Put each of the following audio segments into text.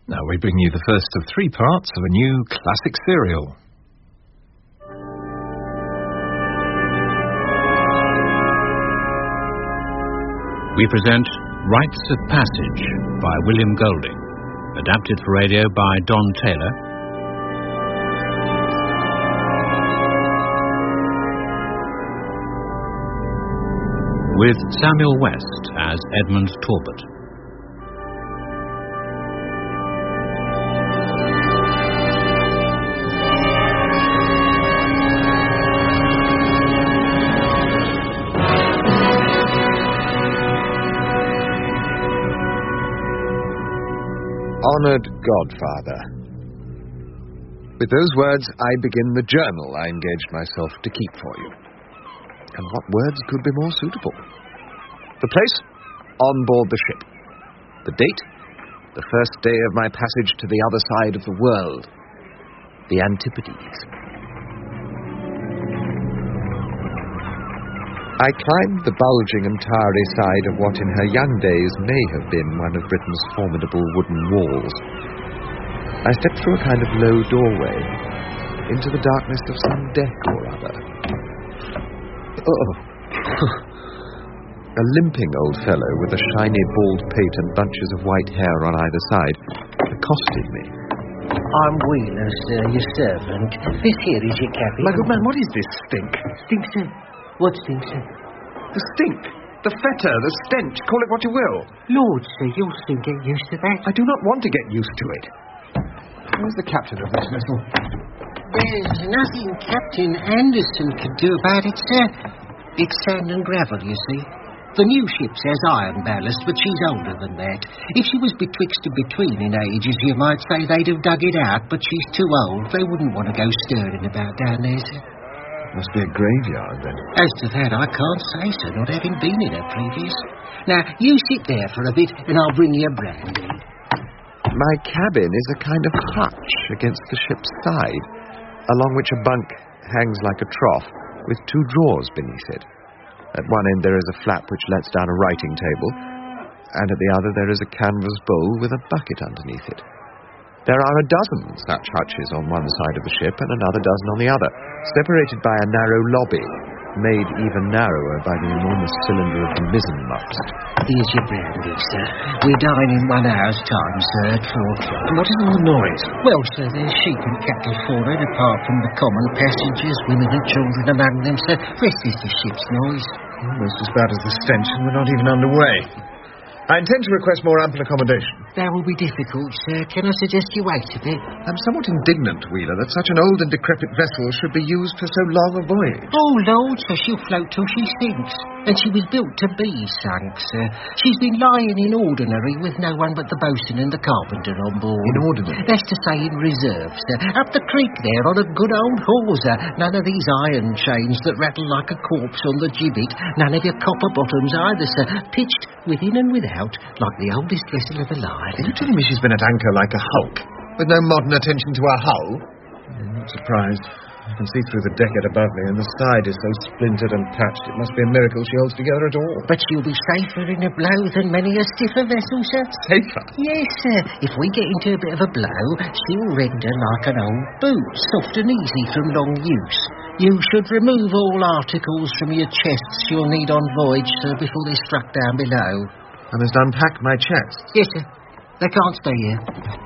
Now we bring you the first of 3 parts of a new classic serial. We present Rites of Passage by William Golding, adapted for radio by Don Taylor. With Samuel West as Edmund Talbot. Honoured Godfather. With those words, I begin the journal I engaged myself to keep for you. And what words could be more suitable? The place? On board the ship. The date? The first day of my passage to the other side of the world. The Antipodes. I climbed the bulging and tarry side of what in her young days may have been one of Britain's formidable wooden walls. I stepped through a kind of low doorway into the darkness of some deck or other. Oh! A limping old fellow with a shiny bald pate and bunches of white hair on either side accosted me. I'm Wheeler, sir, your servant. This here is your cabin. My good man, what is this stink? Stink, sir? What stink, sir? The stink, the fetor, the stench, call it what you will. Lord, sir, you'll soon get used to that. I do not want to get used to it. Where's the captain of this vessel? There's nothing Captain Anderson could do about it, sir. It's sand and gravel, you see. The new ship says iron ballast, but she's older than that. If she was betwixt and between in ages, you might say they'd have dug it out, but she's too old. They wouldn't want to go stirring about down there, sir. Must be a graveyard, then. As to that, I can't say, sir, not having been in her previous. Now, you sit there for a bit, and I'll bring you a brandy. My cabin is a kind of hutch against the ship's side, along which a bunk hangs like a trough, with 2 drawers beneath it. At one end there is a flap which lets down a writing table, and at the other there is a canvas bowl with a bucket underneath it. There are a dozen such hutches on one side of the ship and another dozen on the other, separated by a narrow lobby, made even narrower by the enormous cylinder of the mizzenmast. Here's your brandy, sir. We dine in 1 hour's time, sir, at 4:00. And what is all the noise? Well, sir, there's sheep and cattle forward, apart from the common passengers, women and children among them, sir. Rest is the ship's noise. Almost as bad as the stench, and we're not even underway. I intend to request more ample accommodation. That will be difficult, sir. Can I suggest you wait a bit? I'm somewhat indignant, Wheeler, that such an old and decrepit vessel should be used for so long a voyage. Oh, Lord, sir, she'll float till she sinks. And she was built to be sunk, sir. She's been lying in ordinary with no one but the boatswain and the carpenter on board. In ordinary? That's to say in reserve, sir. Up the creek there on a good old hawser. None of these iron chains that rattle like a corpse on the gibbet. None of your copper bottoms either, sir. Pitched within and without like the oldest vessel of alive. Are you telling me she's been at anchor like a hulk, with no modern attention to her hull? I'm not surprised. I can see through the deckhead above me, and the side is so splintered and patched, it must be a miracle she holds together at all. But she'll be safer in a blow than many a stiffer vessel, sir. Safer? Yes, sir. If we get into a bit of a blow, she'll render like an old boot, soft and easy from long use. You should remove all articles from your chests you'll need on voyage, sir, before they're struck down below. I must unpack my chest. Yes, sir. They can't stay here.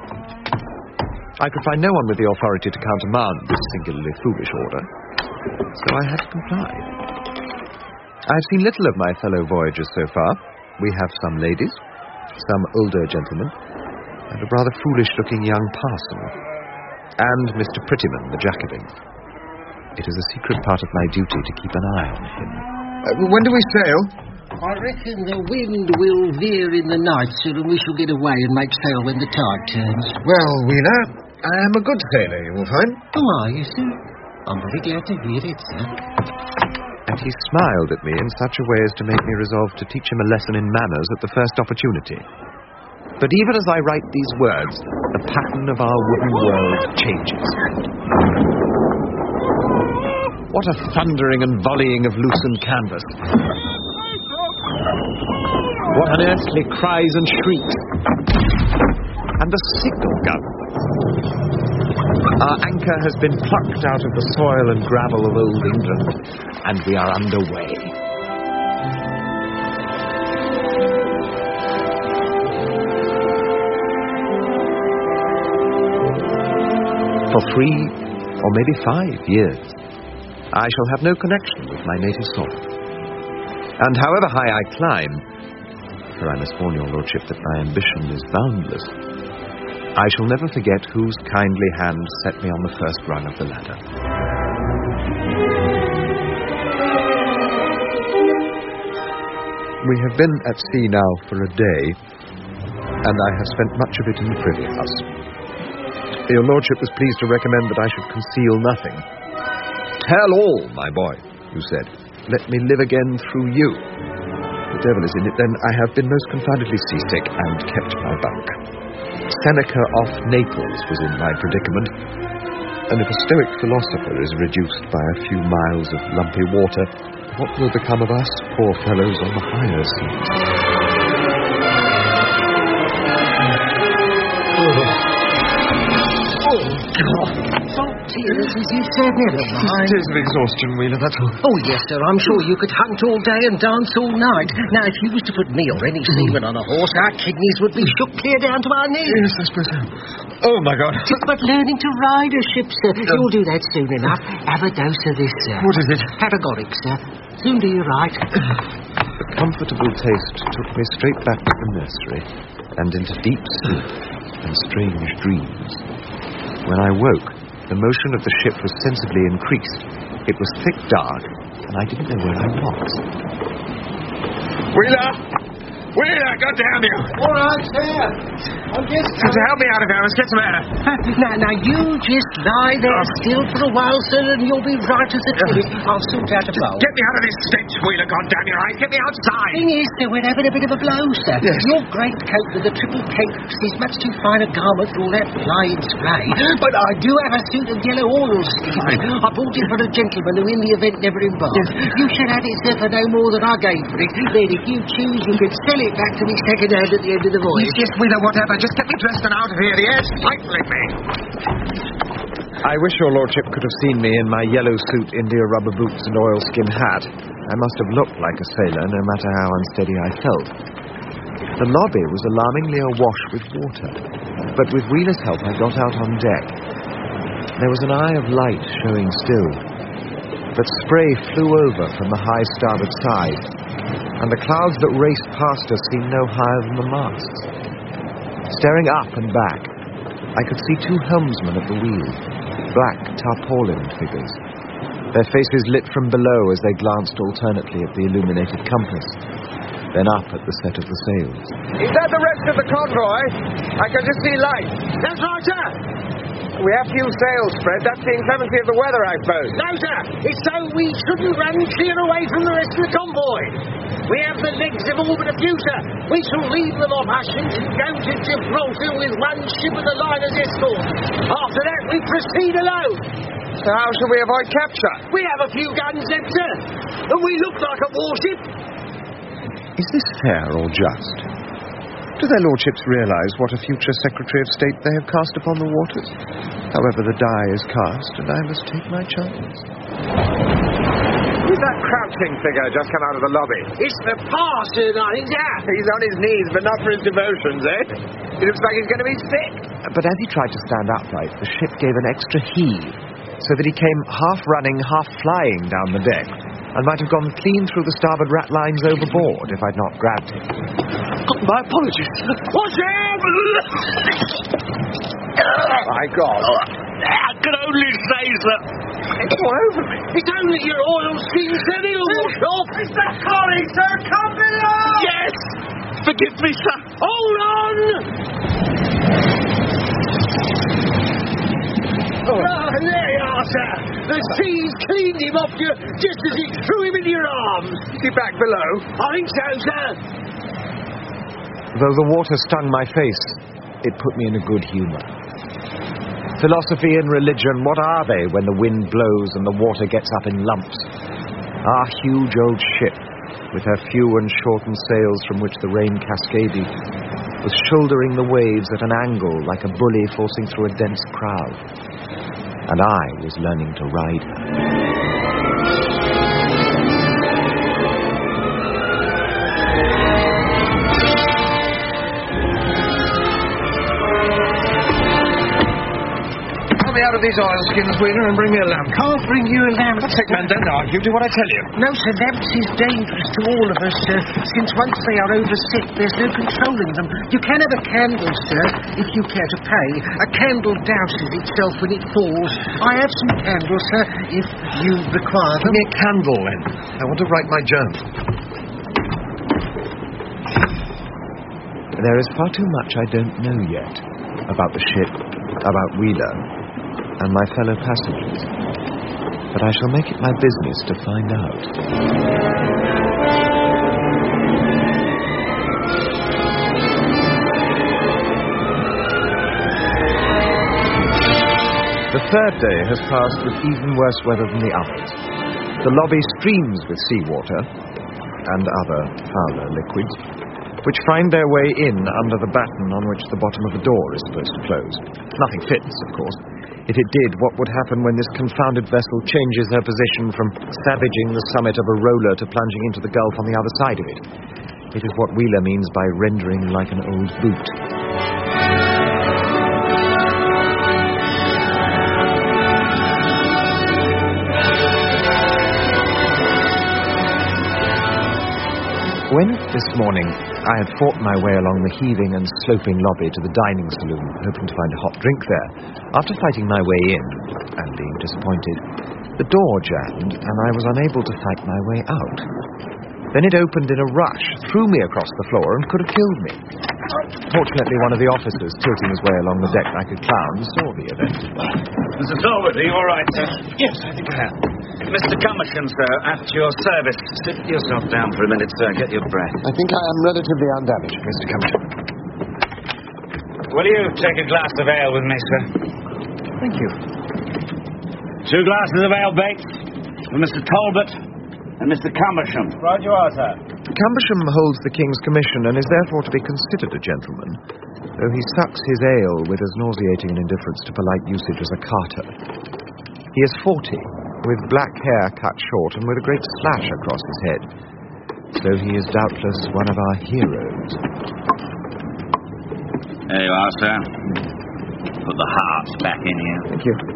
I could find no one with the authority to countermand this singularly foolish order, so I had to comply. I've seen little of my fellow voyagers so far. We have some ladies, some older gentlemen, and a rather foolish-looking young parson, and Mr. Prettyman, the Jacobin. It is a secret part of my duty to keep an eye on him. When do we sail? I reckon the wind will veer in the night, sir, and we shall get away and make sail when the tide turns. Well, Wheeler, I am a good sailor, you will find. Oh, are you, sir? I'm very glad to hear it, sir. And he smiled at me in such a way as to make me resolve to teach him a lesson in manners at the first opportunity. But even as I write these words, the pattern of our wooden world changes. What a thundering and volleying of loosened canvas. What unearthly cries and shrieks. and a signal gun. Our anchor has been plucked out of the soil and gravel of old England, and we are underway. For 3 or maybe 5 years, I shall have no connection with my native soil. And however high I climb, for I must warn your lordship that my ambition is boundless, I shall never forget whose kindly hand set me on the first rung of the ladder. We have been at sea now for a day, and I have spent much of it in the Privy House. Your lordship was pleased to recommend that I should conceal nothing. Tell all, my boy, you said. Let me live again through you. The devil is in it, then. I have been most confoundedly seasick and kept my bunk. Seneca off Naples was in my predicament, and if a Stoic philosopher is reduced by a few miles of lumpy water, what will become of us poor fellows on the higher seas? Tears, as you said, never mind. Tears of exhaustion, Wheeler, that's all. Oh, yes, sir, I'm sure you could hunt all day and dance all night. Now, if you was to put me or any seaman on a horse, our kidneys would be shook clear down to our knees. Yes, I suppose so. Oh, my God. But learning to ride a ship, sir, you'll do that soon enough. Have a dose of this, sir. What is it? Paregoric, sir. Soon do you right. The comfortable taste took me straight back to the nursery and into deep sleep and strange dreams. When I woke, the motion of the ship was sensibly increased. It was thick dark, and I didn't know where I was. Wheeler! Wheeler, God damn you! All right, sir. I'm just... Help me out of here. Let's get some air. Now, you just lie there still for a while, sir, and you'll be right as a twig. I'll sort out a bowl. Get me out of this stench, Wheeler, God damn you, right? Get me outside. Thing is, sir, we're having a bit of a blow, sir. Yes. Your great coat with the triple capes is much too fine a garment for all that flying spray. But I do have a suit of yellow oilskin. I bought it for a gentleman who in the event never embarked. Yes. You should have it, sir, for no more than I gave for it. Then if you choose, you could sell it back to me second hand at the end of the voyage. Yes, Wheeler, whatever. Just get me dressed and out of here. The air's stifling me. I wish your lordship could have seen me in my yellow suit, India rubber boots and oilskin hat. I must have looked like a sailor, no matter how unsteady I felt. The lobby was alarmingly awash with water, but with Wheeler's help I got out on deck. There was an eye of light showing still, but spray flew over from the high starboard side, and the clouds that raced past us seemed no higher than the masts. Staring up and back, I could see 2 helmsmen at the wheel, black tarpaulined figures. Their faces lit from below as they glanced alternately at the illuminated compass, then up at the set of the sails. Is that the rest of the convoy? I can just see light. That's right, sir. We have few sails spread. That's the inclemency of the weather, I suppose. No, sir. It's so we shouldn't run clear away from the rest of the convoy. We have the legs of all but a few, sir. We shall leave them off Hutchins and go to Gibraltar with one ship of the line as escort. After that, we proceed alone. So how shall we avoid capture? We have a few guns left, sir, and we look like a warship. Is this fair or just? Do their lordships realise what a future Secretary of State they have cast upon the waters? However, the die is cast, and I must take my chance. Who's that crouching figure just come out of the lobby? It's the parson, I think, sir. He's on his knees, but not for his devotions, eh? He looks like he's going to be sick. But as he tried to stand upright, the ship gave an extra heave, so that he came half running, half flying down the deck, and might have gone clean through the starboard ratlines overboard if I'd not grabbed him. My apologies. What's that? My God. I can only say, sir. It's all over me. It's only your oilskin, sir. It'll wash off. Mr. Collins, sir, come below! Yes. Forgive me, sir. Hold on. There you are, sir. The seas cleaned him off you just as he threw him into your arms. Is he back below? I think so, sir. Though the water stung my face, it put me in a good humour. Philosophy and religion, what are they when the wind blows and the water gets up in lumps? Our huge old ship, with her few and shortened sails from which the rain cascaded, was shouldering the waves at an angle like a bully forcing through a dense crowd. And I was learning to ride her. Me out of these oilskins, Wheeler, and bring me a lamp. Can't bring you a lamp. I'll take man, don't argue. Do what I tell you. No, sir, lamps is dangerous to all of us, sir. Since once they are overset, there's no controlling them. You can have a candle, sir, if you care to pay. A candle douses itself when it falls. I have some candles, sir, if you require them. Give me a candle, then. I want to write my journal. There is far too much I don't know yet about the ship, about Wheeler, and my fellow passengers, but I shall make it my business to find out. The third day has passed with even worse weather than the others. The lobby streams with seawater and other fouler liquids, which find their way in under the batten on which the bottom of the door is supposed to close. Nothing fits, of course. If it did, what would happen when this confounded vessel changes her position from savaging the summit of a roller to plunging into the gulf on the other side of it? It is what Wheeler means by rendering like an old boot. When, this morning, I had fought my way along the heaving and sloping lobby to the dining saloon, hoping to find a hot drink there, after fighting my way in, and being disappointed, the door jammed, and I was unable to fight my way out. Then it opened in a rush, threw me across the floor, and could have killed me. Fortunately, one of the officers, tilting his way along the deck like a clown, saw the event. Mr. Talbot, are you all right, sir? Yes, I think I am. Mr. Cummersham, sir, at your service. Sit yourself down for a minute, sir. Get your breath. I think I am relatively undamaged, Mr. Cumbersham. Will you take a glass of ale with me, sir? Thank you. 2 glasses of ale, Bates, for Mr. Talbot and Mr. Cumbersham. Right you are, sir. Cumbersham holds the King's Commission and is therefore to be considered a gentleman, though he sucks his ale with as nauseating an indifference to polite usage as a carter. He is 40, with black hair cut short and with a great slash across his head, so he is doubtless one of our heroes. There you are, sir. Put the heart back in here. Thank you.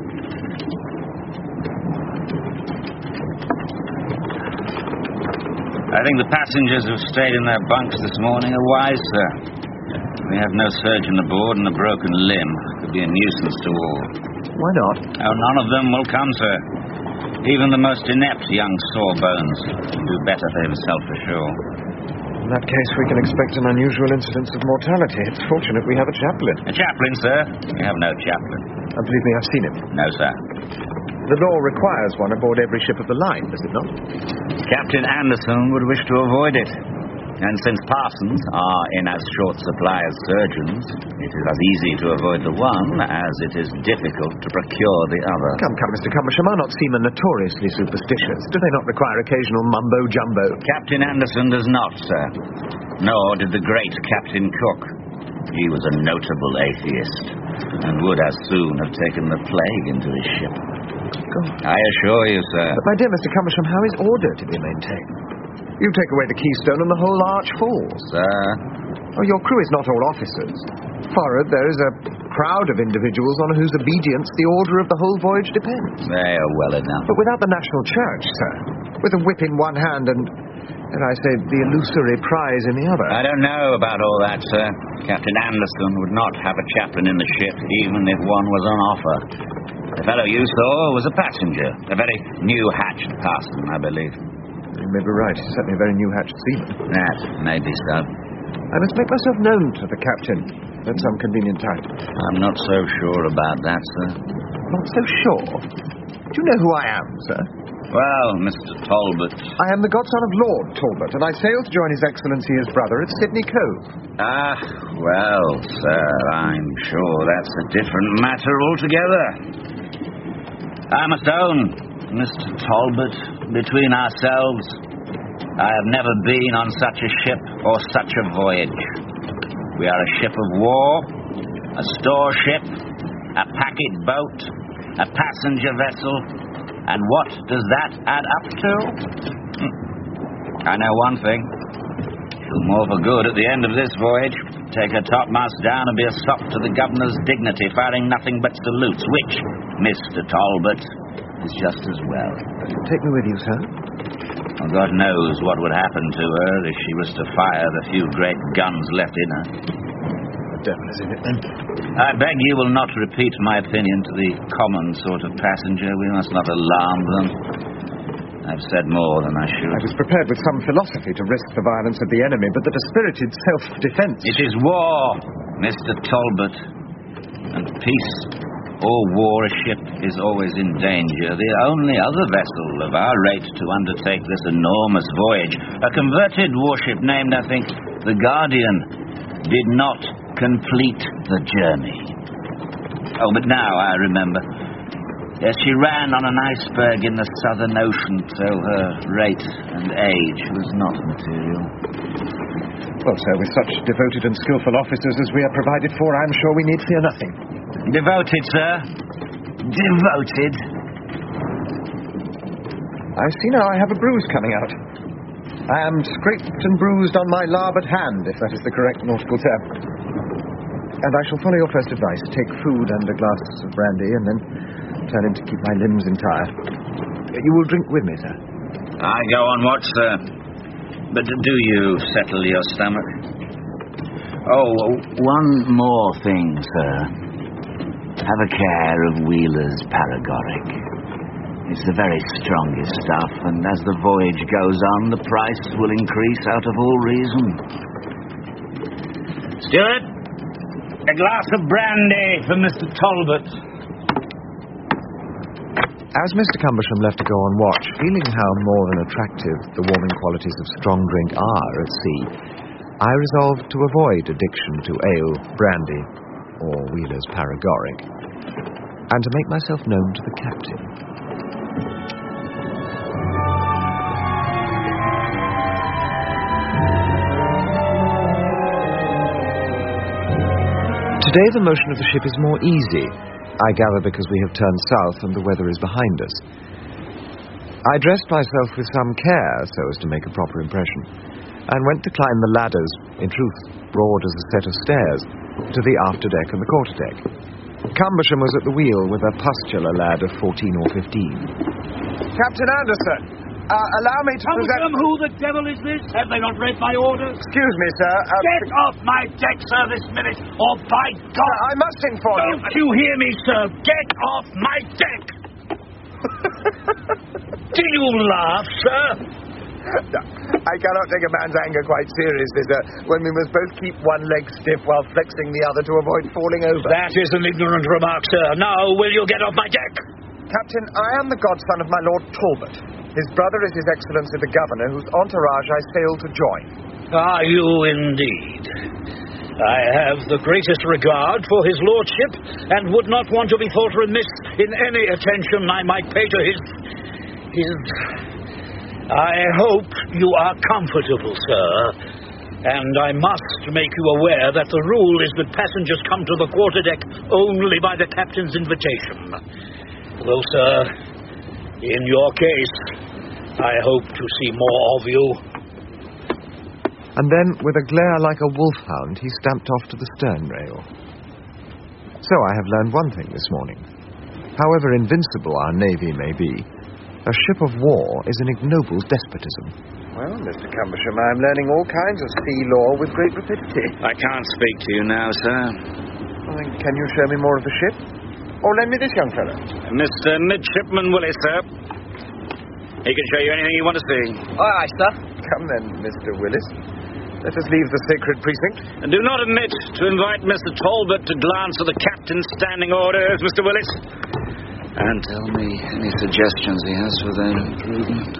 I think the passengers who've stayed in their bunks this morning are wise, sir. We have no surgeon aboard, and a broken limb could be a nuisance to all. Why not? Oh, none of them will come, sir. Even the most inept young sawbones can do better for himself, for sure. In that case, we can expect an unusual incidence of mortality. It's fortunate we have a chaplain. A chaplain, sir? We have no chaplain. Believe me, I've seen him. No, sir. The law requires one aboard every ship of the line, does it not? Captain Anderson would wish to avoid it. And since parsons are in as short supply as surgeons, it is as easy to avoid the one as it is difficult to procure the other. Come, Mr. Cumbersham, are not seamen notoriously superstitious? Do they not require occasional mumbo-jumbo? Captain Anderson does not, sir. Nor did the great Captain Cook. He was a notable atheist, and would as soon have taken the plague into his ship. God. I assure you, sir. But, my dear Mr. Cumbersham, how is order to be maintained? You take away the keystone and the whole arch falls. Sir? Oh, your crew is not all officers. Forward, there is a crowd of individuals on whose obedience the order of the whole voyage depends. They are well enough. But without the national church, sir, with a whip in one hand and I say, the illusory prize in the other. I don't know about all that, sir. Captain Anderson would not have a chaplain in the ship, even if one was on offer. The fellow you saw was a passenger, a very new-hatched parson, I believe. You may be right. He's certainly a very new-hatched seaman. That may be so. I must make myself known to the captain at some convenient time. I'm not so sure about that, sir. Not so sure? Do you know who I am, sir? Well, Mr. Talbot... I am the godson of Lord Talbot, and I sail to join His Excellency his brother at Sydney Cove. Ah, well, sir, I'm sure that's a different matter altogether. I must own, Mr. Talbot, between ourselves, I have never been on such a ship or such a voyage. We are a ship of war, a store ship, a packet boat, a passenger vessel, and what does that add up to? I know one thing. She'll more for good at the end of this voyage. Take her topmast down and be a sop to the governor's dignity, firing nothing but salutes, which, Mr. Talbot, is just as well. Take me with you, sir. Well, God knows what would happen to her if she was to fire the few great guns left in her. The devil is in it, then. I beg you will not repeat my opinion to the common sort of passenger. We must not alarm them. I've said more than I should. I was prepared with some philosophy to risk the violence of the enemy, but the dispirited self-defense... It is war, Mr. Talbot. And peace or war, a ship is always in danger. The only other vessel of our rate to undertake this enormous voyage, a converted warship named, I think, the Guardian, did not complete the journey. Oh, but now I remember. Yes, she ran on an iceberg in the Southern Ocean, so her rate and age was not material. Well, sir, with such devoted and skillful officers as we are provided for, I'm sure we need fear nothing. Devoted, sir. Devoted. I see now I have a bruise coming out. I am scraped and bruised on my larboard hand, if that is the correct nautical term. And I shall follow your first advice. Take food and a glass of brandy, and then turn in to keep my limbs entire. You will drink with me, sir? I go on watch, sir. But do you settle your stomach? Oh, one more thing, sir. Have a care of Wheeler's paregoric. It's the very strongest stuff, and as the voyage goes on, the price will increase out of all reason. Steward, a glass of brandy for Mr. Talbot. As Mr. Cumbersham left to go on watch, feeling how more than attractive the warming qualities of strong drink are at sea, I resolved to avoid addiction to ale, brandy, or Wheeler's paregoric, and to make myself known to the captain. Today the motion of the ship is more easy, I gather because we have turned south and the weather is behind us. I dressed myself with some care so as to make a proper impression, and went to climb the ladders, in truth broad as a set of stairs, to the afterdeck and the quarterdeck. Cumbersham was at the wheel with a pustular lad of 14 or 15. Captain Anderson, allow me to Cumbersham, who the devil is this? Have they not read my orders? Excuse me, sir. Get off my deck, sir, this minute, or by God... I must inform you... Don't you hear me, sir? Get off my deck! Do you laugh, sir? No, I cannot take a man's anger quite seriously, sir, when we must both keep one leg stiff while flexing the other to avoid falling over. That is an ignorant remark, sir. Now, will you get off my deck? Captain, I am the godson of my Lord Talbot. His brother is His Excellency the Governor, whose entourage I sail to join. Are you indeed? I have the greatest regard for his lordship, and would not want to be thought remiss in any attention I might pay to his... I hope you are comfortable, sir, and I must make you aware that the rule is that passengers come to the quarterdeck only by the captain's invitation. Though, sir, in your case, I hope to see more of you. And then, with a glare like a wolfhound, he stamped off to the stern rail. So I have learned one thing this morning. However invincible our navy may be, a ship of war is an ignoble despotism. Well, Mr. Cumbersham, I am learning all kinds of sea law with great rapidity. I can't speak to you now, sir. Well, then, can you show me more of the ship? Or lend me this young fellow? Mr. Midshipman Willis, sir. He can show you anything you want to see. Aye, aye, sir. Come then, Mr. Willis. Let us leave the sacred precinct. And do not omit to invite Mr. Talbot to glance at the captain's standing orders, Mr. Willis. And tell me any suggestions he has for their improvement.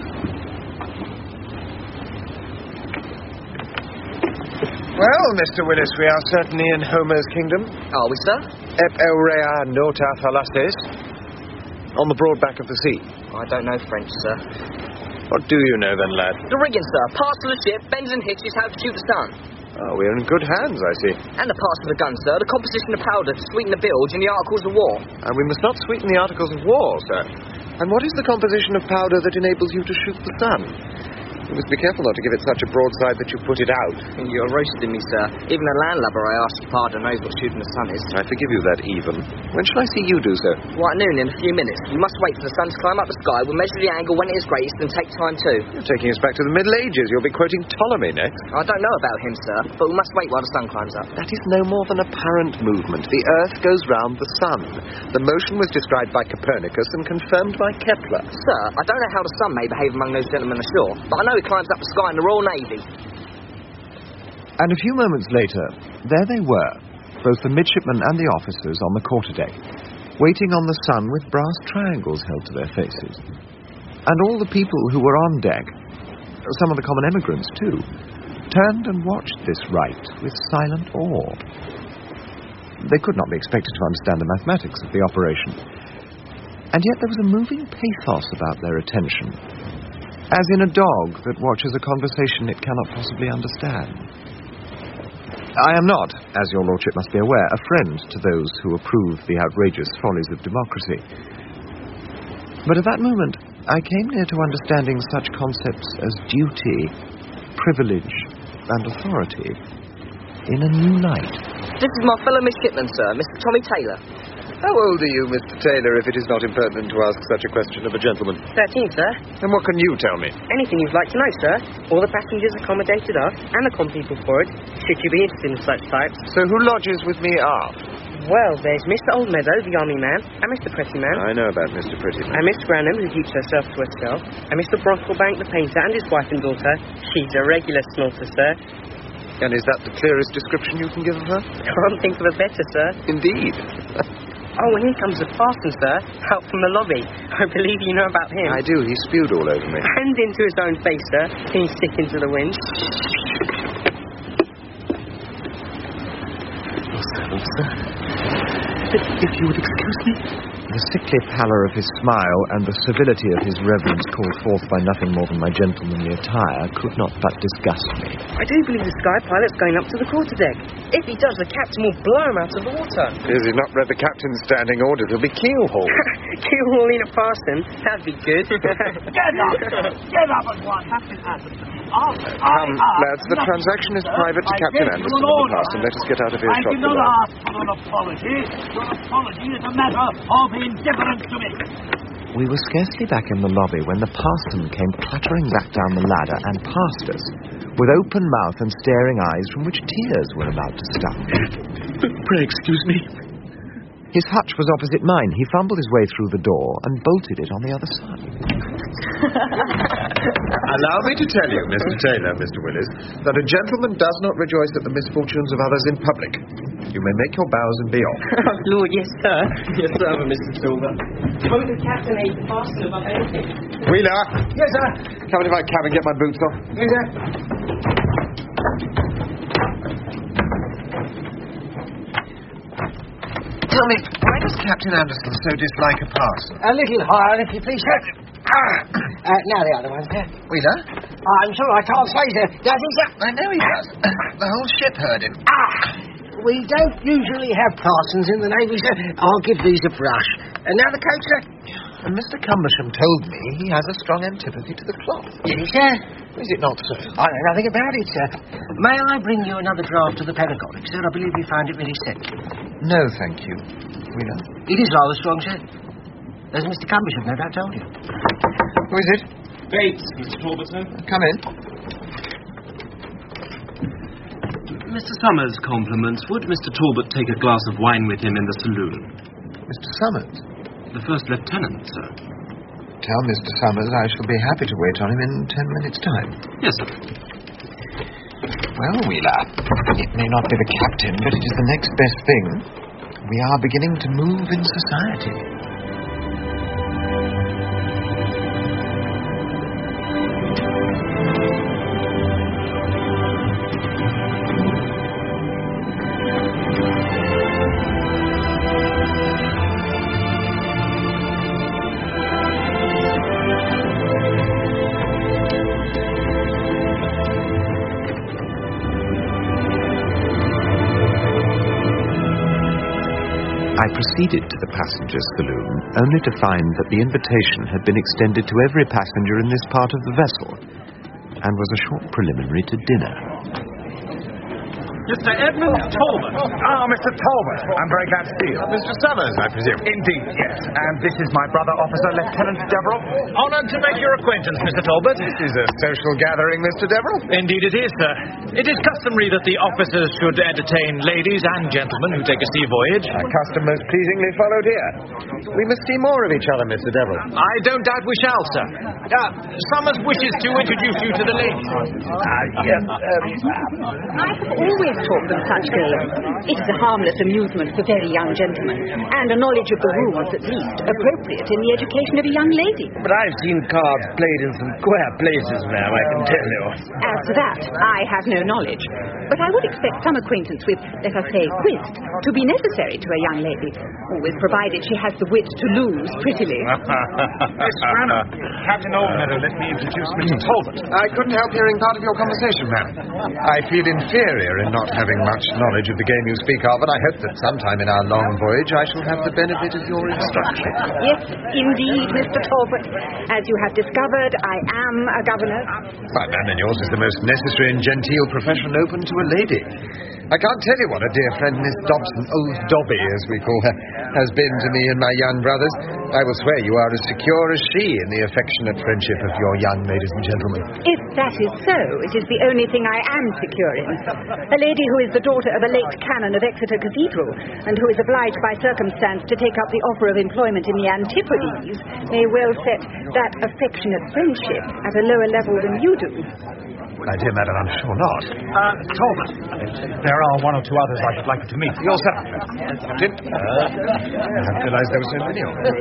Well, Mr. Willis, we are certainly in Homer's kingdom. Are we, sir? Ep eurea nota thalastes. On the broad back of the sea. I don't know French, sir. What do you know then, lad? The rigging, sir. Parts of the ship, bends and hitches, how to shoot the sun. Oh, we're in good hands, I see. And the parts of the gun, sir, the composition of powder to sweeten the bilge and the articles of war. And we must not sweeten the articles of war, sir. And what is the composition of powder that enables you to shoot the sun? You must be careful not to give it such a broadside that you put it out. You're roasting me, sir. Even the landlubber I asked your pardon knows what shooting the sun is. I forgive you that, even. When shall I see you do so? Right noon, in a few minutes. We must wait for the sun to climb up the sky. We'll measure the angle when it is greatest and take time too. You're taking us back to the Middle Ages. You'll be quoting Ptolemy next. I don't know about him, sir, but we must wait while the sun climbs up. That is no more than apparent movement. The Earth goes round the sun. The motion was described by Copernicus and confirmed by Kepler. Sir, I don't know how the sun may behave among those gentlemen ashore, but I know he climbs up the sky in the Royal Navy. And a few moments later, there they were, both the midshipmen and the officers on the quarterdeck, waiting on the sun with brass triangles held to their faces. And all the people who were on deck, some of the common emigrants too, turned and watched this rite with silent awe. They could not be expected to understand the mathematics of the operation. And yet there was a moving pathos about their attention, as in a dog that watches a conversation it cannot possibly understand. I am not, as your lordship must be aware, a friend to those who approve the outrageous follies of democracy. But at that moment, I came near to understanding such concepts as duty, privilege, and authority in a new light. This is my fellow midshipman, sir, Mr. Tommy Taylor. How old are you, Mr. Taylor, if it is not impertinent to ask such a question of a gentleman? 13, sir. And what can you tell me? Anything you'd like to know, sir. All the passengers accommodated aft, and the common people for it, should you be interested in such types. So who lodges with me aft? Well, there's Mr. Oldmeadow, the army man, and Mr. Prettyman. I know about Mr. Prettyman. And Miss Granham, who keeps herself to herself. And Mr. Brocklebank, the painter, and his wife and daughter. She's a regular snorter, sir. And is that the clearest description you can give of her? Can't think of a better, sir. Indeed. Oh, and here comes the parson, sir, out from the lobby. I believe you know about him. I do. He spewed all over me. And into his own face, sir. He's sick into the wind. If you would excuse me. The sickly pallor of his smile and the civility of his reverence called forth by nothing more than my gentlemanly attire could not but disgust me. I do believe the sky pilot's going up to the quarterdeck. If he does, the captain will blow him out of the water. Has he not read the captain's standing orders? He'll be keelhauled. Keelhauling a parson? That'd be good. Get up at once, Captain Anderson. Come, lads, the transaction is private to Captain Anderson and the parson. Let us get out of earshot. I did not ask for an apology. Your apology is a matter of indifference to me. We were scarcely back in the lobby when the parson came clattering back down the ladder and passed us, with open mouth and staring eyes from which tears were about to start. Pray excuse me. His hutch was opposite mine. He fumbled his way through the door and bolted it on the other side. Allow me to tell you, Mr. Taylor, Mr. Willis, that a gentleman does not rejoice at the misfortunes of others in public. You may make your bows and be off. Oh, Lord, yes, sir. Yes, sir, Mr. Silver. Come to the captain, a parson above anything. Wheeler! Yes, sir. Come into my cabin, get my boots off. Yes, sir. Tell me, why does Captain Anderson so dislike a parson? A little higher, if you please, sir. Now the other one, sir. Wheeler? I'm sure I can't say, sir. Does he, sir? I know he does. The whole ship heard him. We don't usually have parsons in the Navy, sir. I'll give these a brush. Now the coat, sir. And Mr. Cumbersham told me he has a strong antipathy to the cloth. Yes, sir. Is it not so? I know nothing about it, sir. May I bring you another draft of the Pedagogic, sir? I believe you found it really sick. No, thank you. Wheeler? It is rather strong, sir. As Mr. Cumbersham no doubt told you. Who is it? Bates, Mr. Talbot, sir. Come in. Mr. Summers' compliments. Would Mr. Talbot take a glass of wine with him in the saloon? Mr. Summers? The first lieutenant, sir. Tell Mr. Summers I shall be happy to wait on him in 10 minutes' time. Yes, sir. Well, Wheeler, it may not be the captain, but it is the next best thing. We are beginning to move in society. I proceeded to the passenger saloon, only to find that the invitation had been extended to every passenger in this part of the vessel, and was a short preliminary to dinner. Mr. Edmund Talbot. Ah, Mr. Talbot. I'm very glad to see you. Mr. Summers, I presume. Indeed, yes. And this is my brother officer, Lieutenant Deverell. Honoured to make your acquaintance, Mr. Talbot. This is a social gathering, Mr. Deverell. Indeed it is, sir. It is customary that the officers should entertain ladies and gentlemen who take a sea voyage. A custom most pleasingly followed here. We must see more of each other, Mr. Deverell. I don't doubt we shall, sir. Summers wishes to introduce you to the ladies. Yes. I have always taught them such games. It is a harmless amusement for very young gentlemen, and a knowledge of the rules, at least, appropriate in the education of a young lady. But I've seen cards played in some queer places, ma'am, I can tell you. As for that, I have no knowledge. But I would expect some acquaintance with, let us say, whist, to be necessary to a young lady, always provided she has the wit to lose prettily. Miss Branham, Captain Oldmeadow, let me introduce Mr. Talbot. I couldn't help hearing part of your conversation, ma'am. I feel inferior in not having much knowledge of the game you speak of, and I hope that sometime in our long voyage I shall have the benefit of your instruction. Yes, indeed, Mr. Talbot. As you have discovered, I am a governess. Why, ma'am, then yours is the most necessary and genteel profession open to a lady. I can't tell you what a dear friend Miss Dobson, old Dobby as we call her, has been to me and my young brothers. I will swear you are as secure as she in the affectionate friendship of your young ladies and gentlemen. If that is so, it is the only thing I am secure in. A lady who is the daughter of a late canon of Exeter Cathedral, and who is obliged by circumstance to take up the offer of employment in the Antipodes, may well set that affectionate friendship at a lower level than you do. My dear madam, I'm sure not. Talbot, there are one or two others I should like you to meet. Yourself, Captain. I hadn't realised there were so many of them.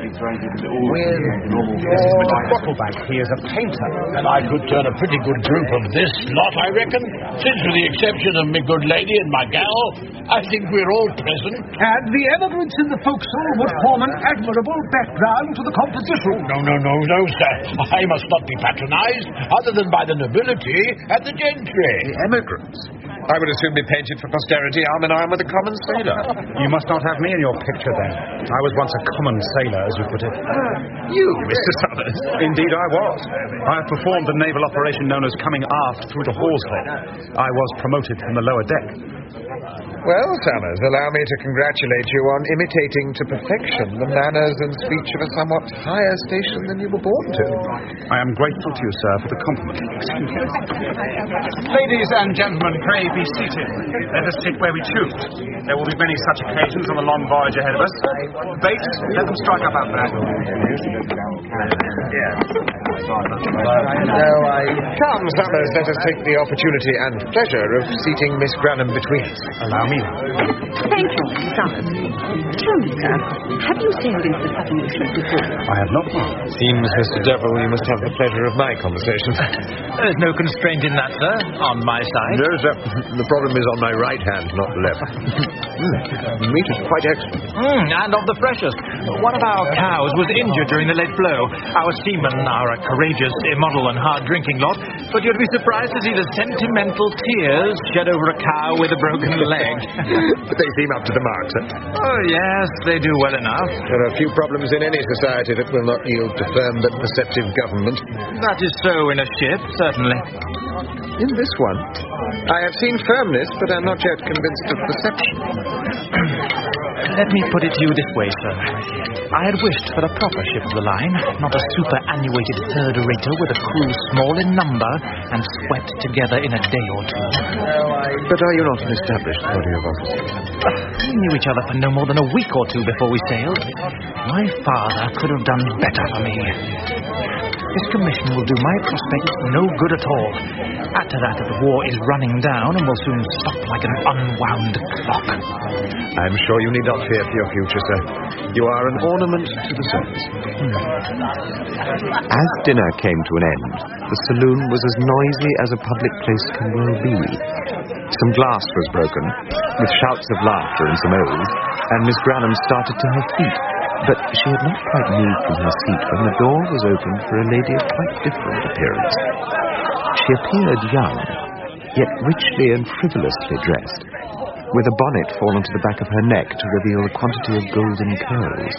This is Mr. Brocklebank. He is a painter. And I could turn a pretty good group of this lot, I reckon. Since with the exception of my good lady and my gal, I think we're all present. And the emigrants in the forecastle would form an admirable background to the composition. No, sir. I must not be patronized, other than by the nobility and the gentry. The emigrants? I would assume be painted for posterity arm in arm with a common sailor. You must not have me in your picture, then. I was once a common sailor, as you put it. You, Mr. Summers? Indeed, I was. I have performed the naval operation known as coming aft through the hawse-head. I was promoted from the lower deck. Well, Summers, allow me to congratulate you on imitating to perfection the manners and speech of a somewhat higher station than you were born to. I am grateful to you, sir, for the compliment. Excuse me. Ladies and gentlemen, pray be seated. Let us sit where we choose. There will be many such occasions on the long voyage ahead of us. Bates, let them strike up out there. Come, Summers, let us take the opportunity and pleasure of seating Miss Granham between us. Allow me. Thank you, Mr. Summers. Tell me, sir, have you sailed into the Southern Ocean before? I have not, ma'am. Seems, Mr. Devil, you must have the pleasure of my conversation. There's no constraint in that, sir, on my side. No, sir. The problem is on my right hand, not the left. The meat is quite excellent. And of the freshest. One of our cows was injured during the late blow. Our seamen are a courageous, immoral, and hard-drinking lot, but you'd be surprised to see the sentimental tears shed over a cow with a broken leg. But they seem up to the mark, sir. Oh, yes, they do well enough. There are few problems in any society that will not yield to firm but perceptive government. That is so in a ship, certainly. In this one, I have seen firmness, but I'm not yet convinced of perception. Let me put it to you this way, sir. I had wished for a proper ship of the line, not a superannuated third-rater with a crew small in number and swept together in a day or two. But are you not an established body of officers? We knew each other for no more than a week or two before we sailed. My father could have done better for me. This commission will do my prospects no good at all. Add to that the war is running down and will soon stop like an unwound clock. I'm sure you need not fear for your future, sir. You are an ornament to the service. As dinner came to an end, the saloon was as noisy as a public place can well be. Some glass was broken, with shouts of laughter and some oaths, and Miss Granham started to her feet. But she had not quite moved from her seat when the door was opened for a lady of quite different appearance. She appeared young, yet richly and frivolously dressed. with a bonnet fallen to the back of her neck to reveal a quantity of golden curls.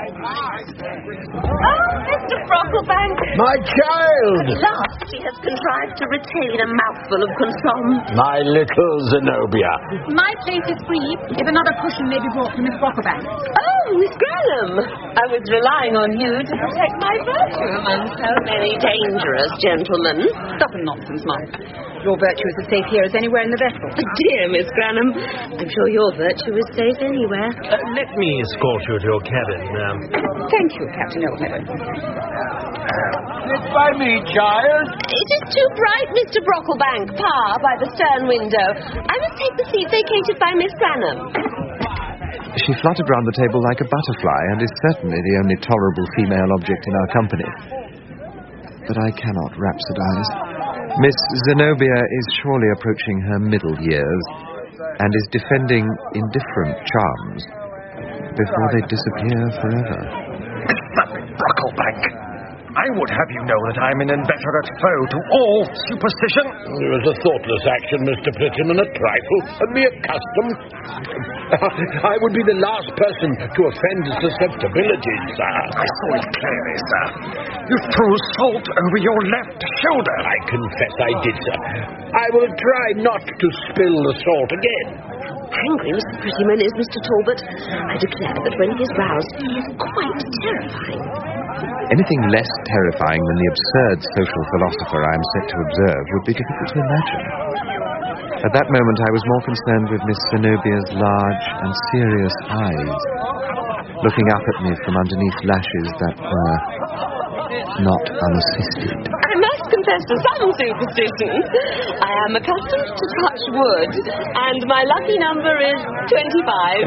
Oh, Mr. Brocklebank! My child! At last he has contrived to retain a mouthful of consomme. My little Zenobia. My place is free if another cushion may be brought to Miss Brocklebank. Oh, Miss Granham! I was relying on you to protect my virtue among so many dangerous gentlemen. Stuff and nonsense, Mum. Your virtue is as safe here as anywhere in the vessel. Dear Miss Granham, I'm sure your virtue is safe anywhere. Let me escort you to your cabin, ma'am. Thank you, Captain O'Hara. Sit by me, child. It is too bright, Mr. Brocklebank. Pa, by the stern window. I must take the seat vacated by Miss Granham. She fluttered round the table like a butterfly and is certainly the only tolerable female object in our company. But I cannot rhapsodize. Miss Zenobia is surely approaching her middle years and is defending indifferent charms before they disappear forever. Brocklebank, I would have you know that I'm an inveterate foe to all superstition. It was a thoughtless action, Mr. Prettyman, a trifle, a mere custom. I would be the last person to offend susceptibilities, sir. I saw it clearly, sir. You threw salt over your left shoulder. I confess I did, sir. I will try not to spill the salt again. Angry Mr. Prettyman is Mr. Talbot. I declare that when he is roused, he is quite terrifying. Anything less terrifying than the absurd social philosopher I am set to observe would be difficult to imagine. At that moment I was more concerned with Miss Zenobia's large and serious eyes, looking up at me from underneath lashes that were not unassisted. I must confess to some superstitions. I am accustomed to touch wood, and my lucky number is 25.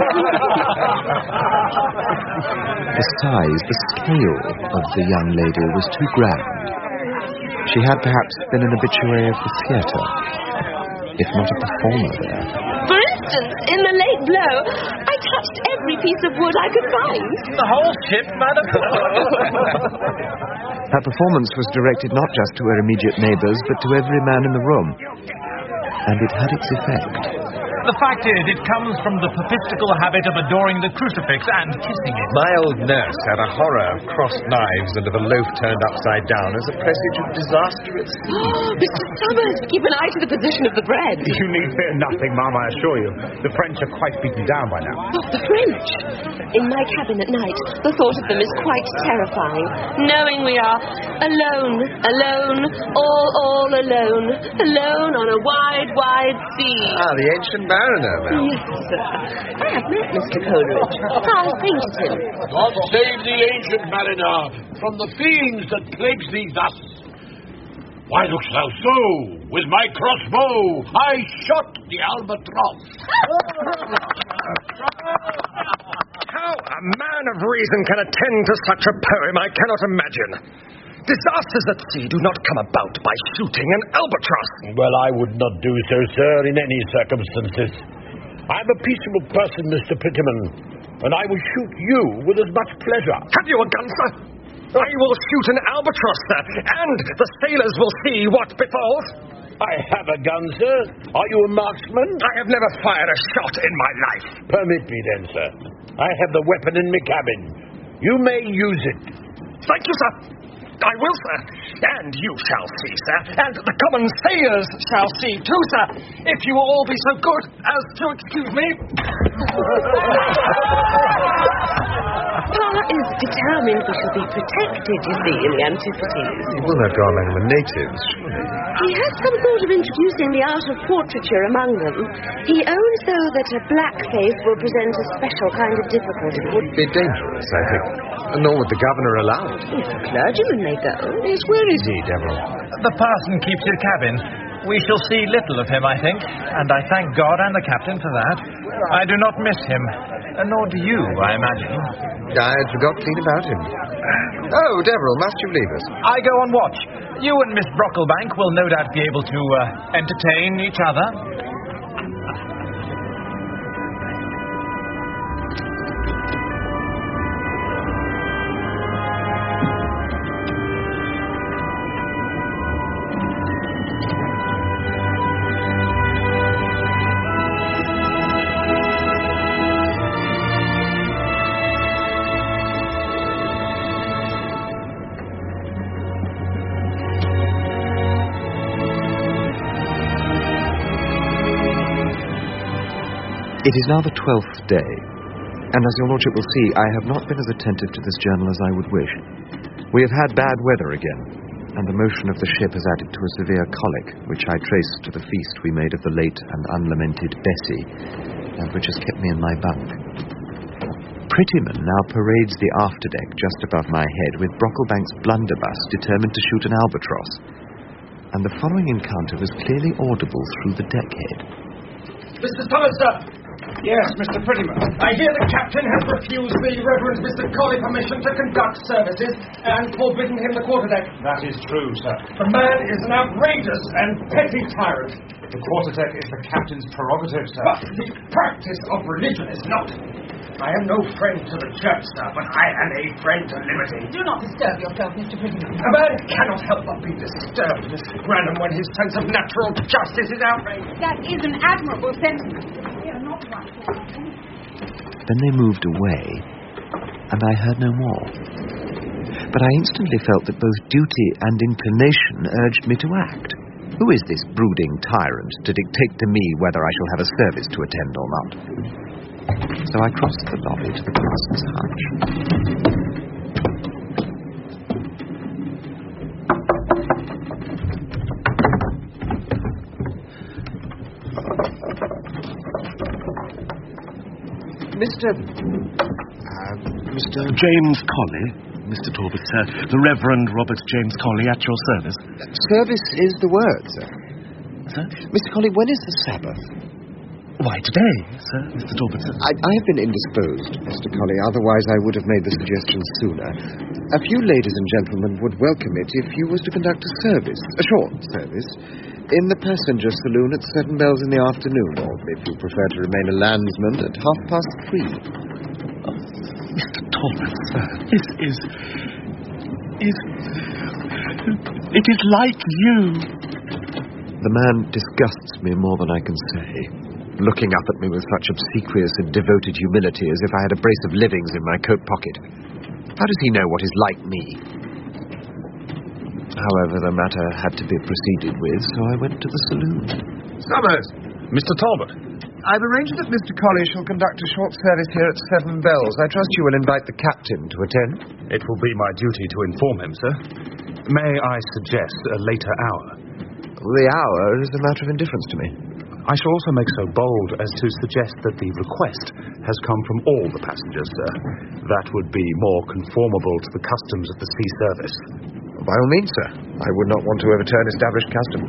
The size, the scale of the young lady was too grand. She had perhaps been an habitué of the theatre, if not a performer there. For instance, in the late blow, I touched every piece of wood I could find. The whole ship, madam? Her performance was directed not just to her immediate neighbours, but to every man in the room. And it had its effect. The fact is, it comes from the papistical habit of adoring the crucifix and kissing it. My old nurse had a horror of crossed knives and of a loaf turned upside down as a presage of disaster at sea. Mr. Summers, keep an eye to the position of the bread. You need fear nothing, Mum, I assure you. The French are quite beaten down by now. Oh, the French! In my cabin at night, the thought of them is quite terrifying. Knowing we are alone, all alone on a wide, wide sea. Ah, the ancient mariner, ma'am. Yes, sir. I have met Mr. Coleridge. I painted him. God save the ancient mariner from the fiends that plagues thee thus. Why look'st thou so? With my crossbow I shot the albatross. How a man of reason can attend to such a poem, I cannot imagine. Disasters at sea do not come about by shooting an albatross. Well, I would not do so, sir, in any circumstances. I'm a peaceable person, Mr. Prettyman, and I will shoot you with as much pleasure. Have you a gun, sir? I will shoot an albatross, sir, and the sailors will see what befalls. I have a gun, sir. Are you a marksman? I have never fired a shot in my life. Permit me then, sir. I have the weapon in my cabin. You may use it. Thank you, sir. I will, sir. And you shall see, sir. And the common sailors shall see, too, sir. If you will all be so good as to excuse me. Pa is determined we shall be protected, you see, in the Antipodes. He will not go among the natives, surely. He has some thought of introducing the art of portraiture among them. He owns, though, that a black face will present a special kind of difficulty. It would be dangerous, I think. Nor would the governor allow it. If a clergyman may go. Yes, where is he, Devil? The parson keeps his cabin. We shall see little of him, I think, and I thank God and the captain for that. I do not miss him, nor do you, I imagine. I had forgot clean about him. Oh, Devil, must you leave us? I go on watch. You and Miss Brocklebank will no doubt be able to entertain each other. It is now the 12th day, and as your lordship will see, I have not been as attentive to this journal as I would wish. We have had bad weather again, and the motion of the ship has added to a severe colic, which I trace to the feast we made of the late and unlamented Bessie, and which has kept me in my bunk. Prettyman now parades the afterdeck just above my head with Brocklebank's blunderbuss determined to shoot an albatross, and the following encounter was clearly audible through the deckhead. Mr. Summers, sir! Yes, Mr. Prettyman. I hear the captain has refused the Reverend Mr. Colley permission to conduct services and forbidden him the quarterdeck. That is true, sir. The man is an outrageous and petty tyrant. The quarterdeck is the captain's prerogative, sir. But the practice of religion is not. I am no friend to the church, sir, but I am a friend to liberty. Do not disturb yourself, Mr. Prettyman. A man cannot help but be disturbed, Miss Granham, when his sense of natural justice is outraged. That is an admirable sentiment. We are not one. Then they moved away, and I heard no more. But I instantly felt that both duty and inclination urged me to act. Who is this brooding tyrant to dictate to me whether I shall have a service to attend or not? So I crossed the lobby to the parson's hutch. Mr. James Colley, Mr. Talbot, sir. The Reverend Robert James Colley at your service. Service is the word, sir. Sir? Mr. Colley, when is the Sabbath? Why, today, sir, Mr. Talbot, sir. I have been indisposed, Mr. Colley, otherwise I would have made the suggestion sooner. A few ladies and gentlemen would welcome it if you was to conduct a service, a short service, in the passenger saloon at 7 bells in the afternoon, or if you prefer to remain a landsman, at 3:30. Mr. Talbot, sir, this is... It is like you. The man disgusts me more than I can say, looking up at me with such obsequious and devoted humility as if I had a brace of livings in my coat pocket. How does he know what is like me? However, the matter had to be proceeded with, so I went to the saloon. Summers! Mr. Talbot! I've arranged that Mr. Colley shall conduct a short service here at 7 bells. I trust you will invite the captain to attend. It will be my duty to inform him, sir. May I suggest a later hour? The hour is a matter of indifference to me. I shall also make so bold as to suggest that the request has come from all the passengers, sir. That would be more conformable to the customs of the sea service. By all means, sir. I would not want to overturn established custom.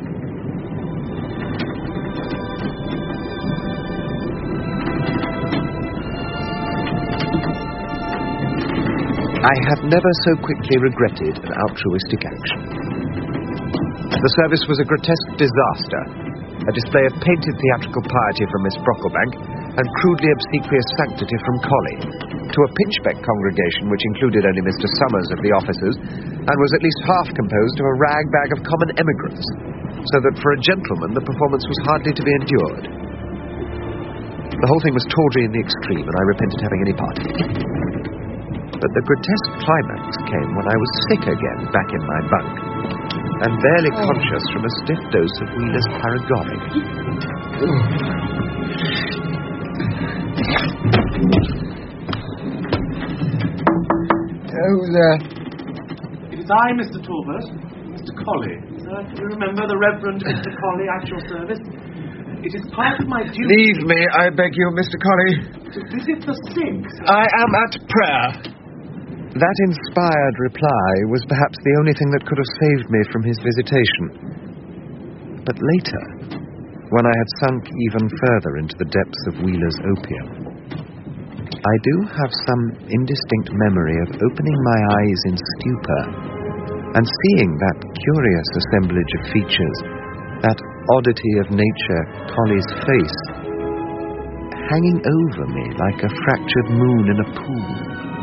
I have never so quickly regretted an altruistic action. The service was a grotesque disaster, a display of painted theatrical piety from Miss Brocklebank and crudely obsequious sanctity from Colley, to a pinchbeck congregation which included only Mr. Summers of the officers and was at least half composed of a rag bag of common emigrants, so that for a gentleman the performance was hardly to be endured. The whole thing was tawdry in the extreme, and I repented having any part in it. But the grotesque climax came when I was sick again, back in my bunk, and barely conscious from a stiff dose of Wheeler's Paragonic. Oh, there. It is I, Mr. Talbot. Mr. Colley. Sir, do you remember the Reverend Mr. Colley at your service? It is part of my duty... Leave me, I beg you, Mr. Colley. ...to visit the sick. I am at prayer. That inspired reply was perhaps the only thing that could have saved me from his visitation. But later, when I had sunk even further into the depths of Wheeler's opium, I do have some indistinct memory of opening my eyes in stupor and seeing that curious assemblage of features, that oddity of nature, Colley's face, hanging over me like a fractured moon in a pool.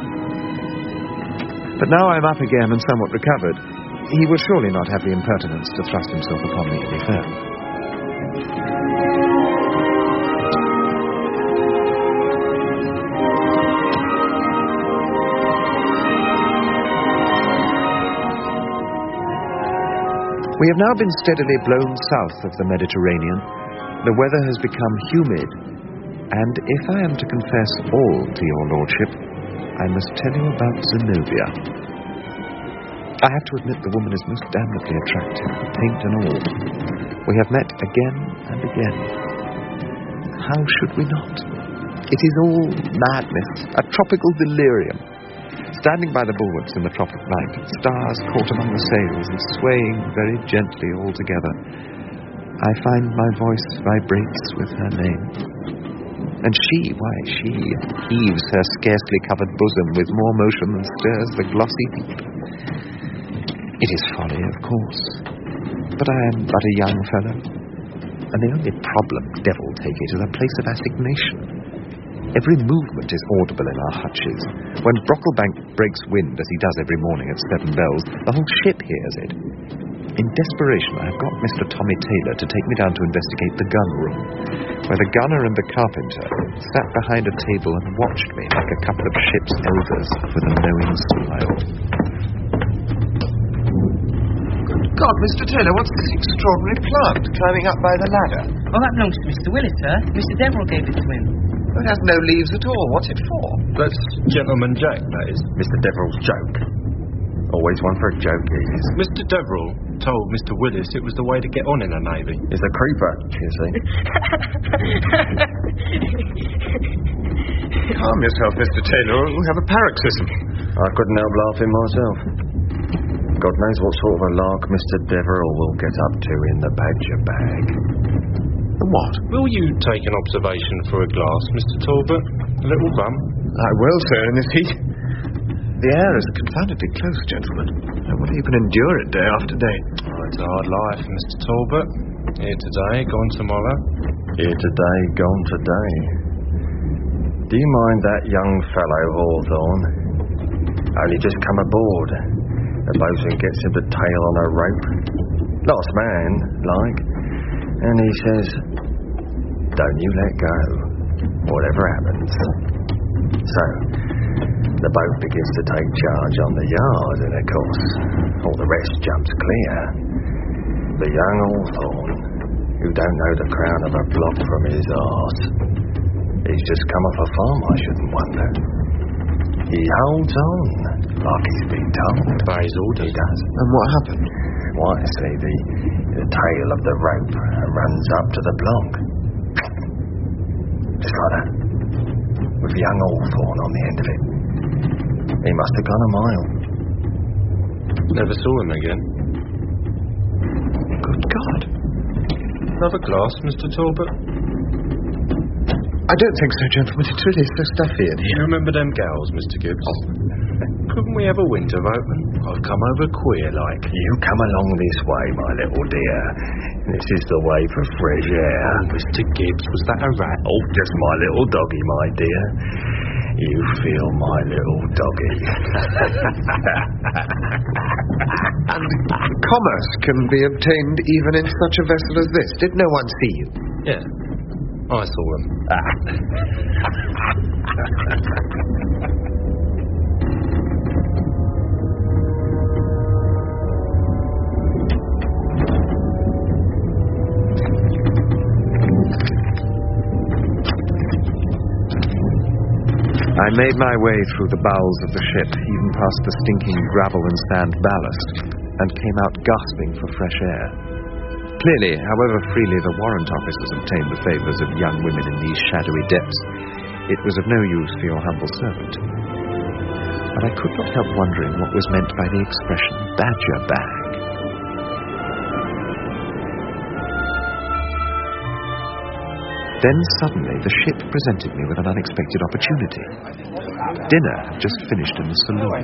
But now I'm up again and somewhat recovered. He will surely not have the impertinence to thrust himself upon me any further. We have now been steadily blown south of the Mediterranean. The weather has become humid, And if I am to confess all to your lordship, I must tell you about Zenobia. I have to admit the woman is most damnably attractive, paint and all. We have met again and again. How should we not? It is all madness, a tropical delirium. Standing by the bulwarks in the tropic night, stars caught among the sails and swaying very gently all together, I find my voice vibrates with her name. And she heaves her scarcely covered bosom with more motion than stirs the glossy deep. It is folly, of course, but I am but a young fellow, and the only problem, devil take it, is a place of assignation. Every movement is audible in our hutches. When Brocklebank breaks wind, as he does every morning at 7 bells, the whole ship hears it. In desperation, I have got Mr. Tommy Taylor to take me down to investigate the gun room, where the gunner and the carpenter sat behind a table and watched me like a couple of ship's elders with a knowing smile. Good God, Mr. Taylor, what's this extraordinary plant climbing up by the ladder? Oh, that belongs to Mr. Willis, sir. Mr. Deverell gave it to him. It has no leaves at all. What's it for? That's Gentleman Jack, that is. Mr. Deverell's joke. Always one for a joke, he is. Mr. Deverell told Mr. Willis it was the way to get on in the Navy. He's a creeper, you see. Calm yourself, Mr. Taylor, or you'll have a paroxysm. I couldn't help laughing myself. God knows what sort of a lark Mr. Deverell will get up to in the badger bag. What? Will you take an observation for a glass, Mr. Talbot? A little rum? I will, sir, in this heat. The air is confoundedly close, gentlemen. I wonder you can endure it day after day. Oh, it's a hard life, Mr. Talbot. Here today, gone tomorrow. Here today, gone today. Do you mind that young fellow, Hawthorne? Only just come aboard. The boatswain gets him the tail on a rope. Last man, like. And he says, don't you let go, whatever happens. So, the boat begins to take charge on the yard, and of course, all the rest jumps clear. The young Hawthorne, who don't know the crown of a block from his arse. He's just come off a farm, I shouldn't wonder. He holds on, like he's been told. By his orders. He does. And what happened? Why, see, the tail of the rope runs up to the block. Just like that. With young Hawthorne on the end of it. He must have gone a mile. Never saw him again. Good God. Another glass, Mr. Talbot? I don't think so, gentlemen. It's really so stuffy in here. You remember them gals, Mr. Gibbs? Couldn't we have a winter vote? I've come over queer like. You come along this way, my little dear. This is the way for fresh air. Oh, Mr. Gibbs, was that a rat? Oh, just my little doggy, my dear. You feel my little doggy. And commerce can be obtained even in such a vessel as this. Did no one see you? Yeah, I saw him. I made my way through the bowels of the ship, even past the stinking gravel and sand ballast, and came out gasping for fresh air. Clearly, however freely the warrant officers obtained the favours of young women in these shadowy depths, it was of no use for your humble servant. But I could not help wondering what was meant by the expression badger bag. Then suddenly the ship presented me with an unexpected opportunity. Dinner had just finished in the saloon.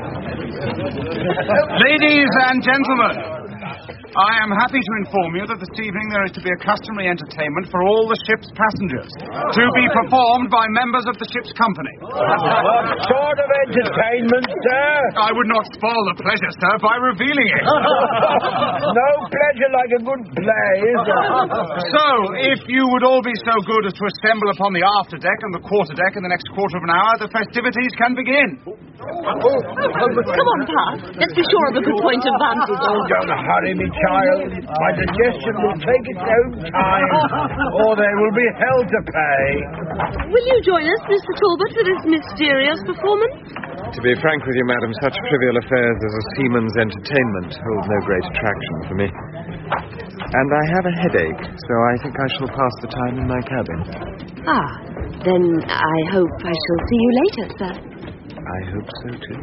Ladies and gentlemen, I am happy to inform you that this evening there is to be a customary entertainment for all the ship's passengers, to be performed by members of the ship's company. What sort of entertainment, sir? I would not spoil the pleasure, sir, by revealing it. No pleasure like a good play, is there? So, if you would all be so good as to assemble upon the afterdeck and the quarterdeck in the next quarter of an hour, the festivities can begin. Come on, Pa. Let's be sure of a good point of vantage. Oh, don't hurry me, child. My digestion will take its own time, or there will be hell to pay. Will you join us, Mr. Talbot, for this mysterious performance? To be frank with you, madam, such trivial affairs as a seaman's entertainment hold no great attraction for me. And I have a headache, so I think I shall pass the time in my cabin. Ah, then I hope I shall see you later, sir. I hope so, too.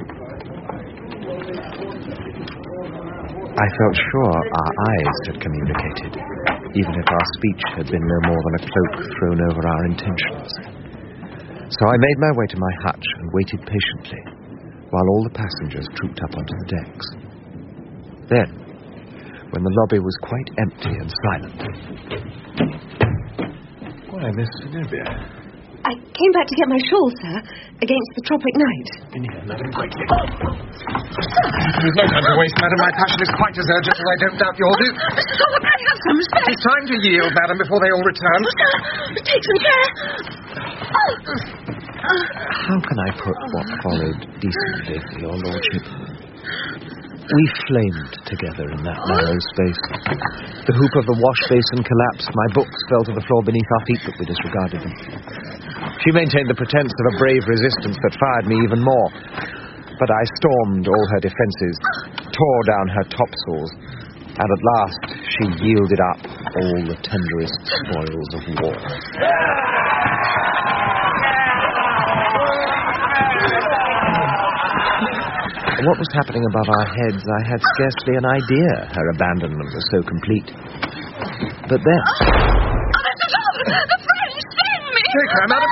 I felt sure our eyes had communicated, even if our speech had been no more than a cloak thrown over our intentions. So I made my way to my hutch and waited patiently, while all the passengers trooped up onto the decks. Then, when the lobby was quite empty and silent... Why, Miss Zenobia? I came back to get my shawl, sir, against the tropic night. In here, madam, quickly. There's no time to waste, madam. My passion is quite as urgent as I don't doubt yours is. Mr. Talbot, I have some respect. It's time to yield, madam, before they all return. Take some care. How can I put what followed decently for your lordship? We flamed together in that narrow space. The hoop of the wash basin collapsed. My books fell to the floor beneath our feet, but we disregarded them. She maintained the pretense of a brave resistance that fired me even more. But I stormed all her defences, tore down her topsails, and at last she yielded up all the tenderest spoils of war. What was happening above our heads, I had scarcely an idea. Her abandonment was so complete. But then... Mr. Talbot, the French, save me! Take her, madam.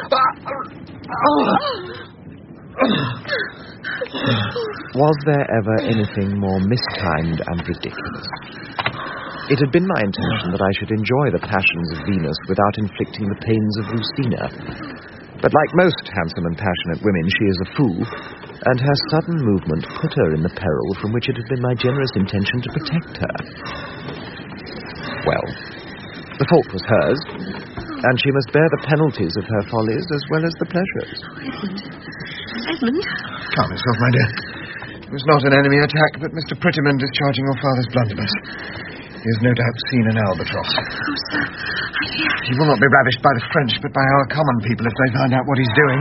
Was there ever anything more mistimed and ridiculous? It had been my intention that I should enjoy the passions of Venus without inflicting the pains of Lucina. But like most handsome and passionate women, she is a fool, and her sudden movement put her in the peril from which it had been my generous intention to protect her. Well, the fault was hers, and she must bear the penalties of her follies as well as the pleasures. Edmund? Calm yourself, my dear. It was not an enemy attack, but Mr. Prettyman discharging your father's blunderbuss. He has no doubt seen an albatross. Oh, sir, I fear... He will not be ravished by the French, but by our common people if they find out what he's doing.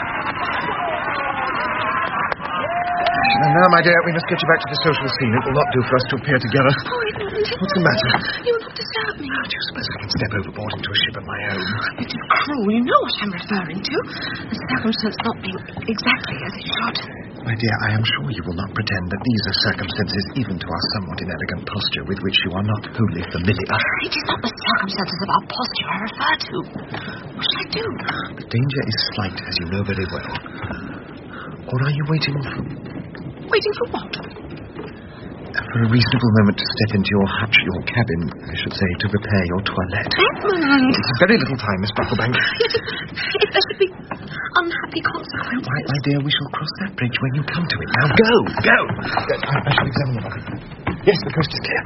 And now, my dear, we must get you back to the social scene. It will not do for us to appear together. Oh, Edmund. What's the matter? You will not disturb me. Do you suppose I can step overboard into a ship of my own? It is cruel. You know what I'm referring to. The circumstance not being exactly as it should. My dear, I am sure you will not pretend that these are circumstances, even to our somewhat inelegant posture, with which you are not wholly familiar. It is not the circumstances of our posture I refer to. What shall I do? The danger is slight, as you know very well. Or are you waiting for... Waiting for what? For a reasonable moment to step into your hutch, your cabin, I should say, to prepare your toilette. Edmund! It is very little time, Miss Brocklebank. If there should be unhappy consequences... Why, my dear, we shall cross that bridge when you come to it. Now, go! Go! I shall examine the body. Yes, the coast is clear.